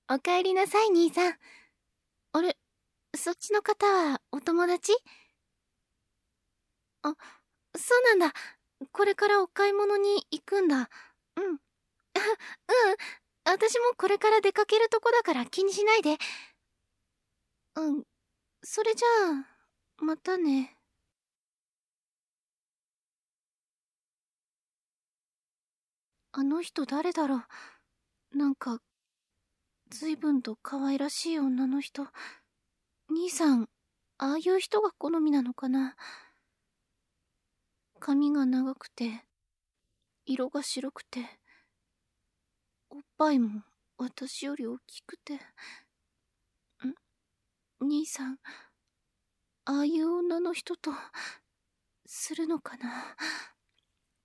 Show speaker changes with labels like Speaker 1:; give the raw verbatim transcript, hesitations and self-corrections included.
Speaker 1: おかえりなさい、兄さん。あれ、そっちの方はお友達？あ、そうなんだ。これからお買い物に行くんだ。うん。うん。私もこれから出かけるとこだから気にしないで。うん。それじゃあ、またね。あの人誰だろう。なんか、随分と可愛らしい女の人。兄さん、ああいう人が好みなのかな。髪が長くて、色が白くて、おっぱいも私より大きくて。ん兄さん、ああいう女の人と、するのかな。